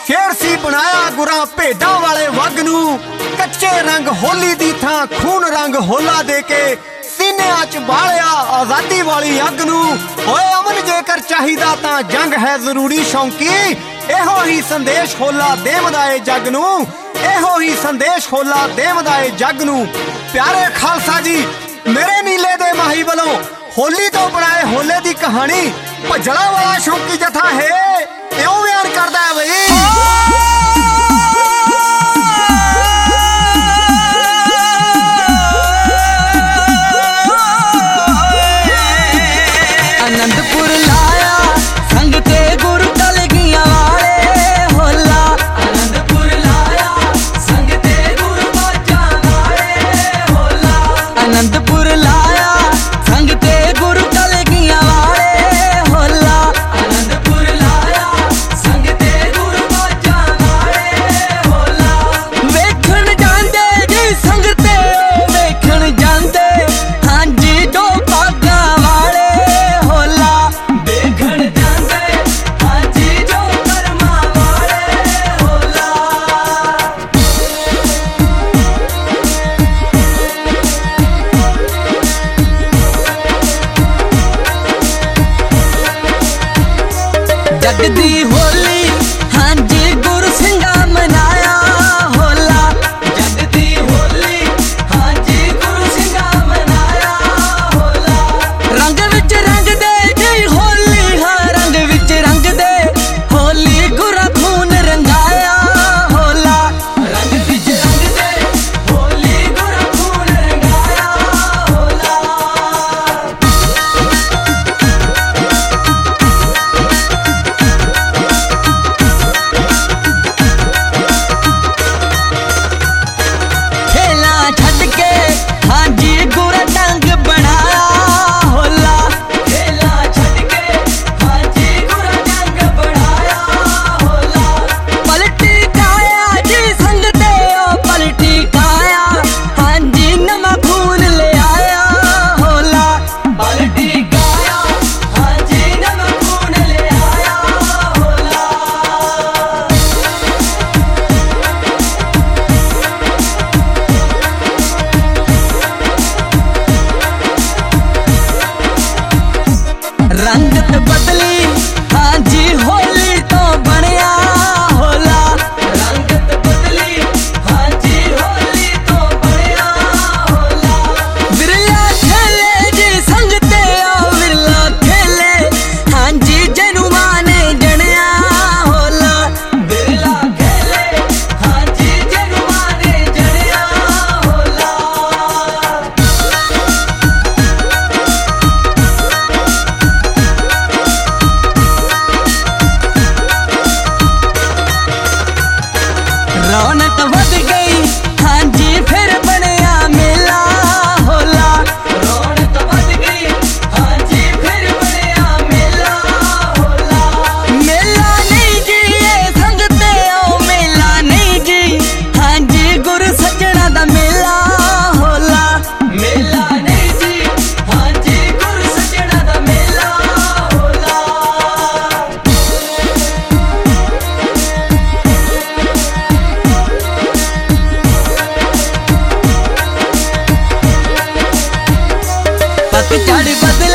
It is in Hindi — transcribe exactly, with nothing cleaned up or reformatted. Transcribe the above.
शेर सी बनाया गुरां भेडां वाले वग नूं, कच्चे रंग होली दी थां खून रंग होला दे के सीनियां च बालिया आजादी वाली अग नूं। ओए अमन जेकर चाहिदा तां जंग है जरूरी शौंकी, एहो ही संदेश होला देवदा ए जग नूं, एहो ही संदेश होला देवदा ए जग नूं। प्यारे खालसा जी मेरे नीले दे माही वालों होली तो बनाए होले दी कहानी भजड़ा वाला शौकी जथा है क्यों बयान करदा है बई। आनंदपुर लाया संग ते गुरु टल गिया वाले होला, आनंदपुर लाया संग ते गुरु बाजा वाले होला, आनंदपुर लाया संग ते गुरु टल गिया वाले होला, आनंदपुर लाया संग ते गुरु बाजा वाले होला। वेखण जांदे जी संग ते वेखण जांदे हां जी दो भागा वाले होला, वेखण जांदे हां जी जो कर्मा वाले होला। जग दी होली हां जी गुरु सिंघा मनाया होला, जग दी होली हां जी गुरु सिंघा मनाया होला। रंग विच रंग दे जी होली हां रंग विच रंग दे होली गुरा खून रंगाया होला, रंग विच रंग दे होली गुरा खून रंगाया होला। खेला छड़ के हां जी गुरा टंग बनाया होला, खेला छड़ के हां जी गुरा टंग बनाया होला। पलटी काया जी संग ते ओ पलटी काया हां जी नमा खून ले आया होला, पलटी काया हां जी नमा खून ले आया होला। रंगत बदली हां जी होली तो बनया होला, रंगत बदली हां जी होली तो बनया होला। बिरला खेले जी संग ते ओ बिरला खेले हां जी जनु माने जणया होला, बिरला खेले हां जी जनु माने जणया होला। रौनक बढ़ गई हां जी फिर बनया मेला होला, रौनक बढ़ गई हां जी फिर बनया मेला होला। मेला नहीं जी ये संग ते ओ मेला नहीं जी हां जी गुरु सजना दा मेला होला, मेला नहीं जी हां जी गुरु सजना दा मेला होला। पत चढ़ बदल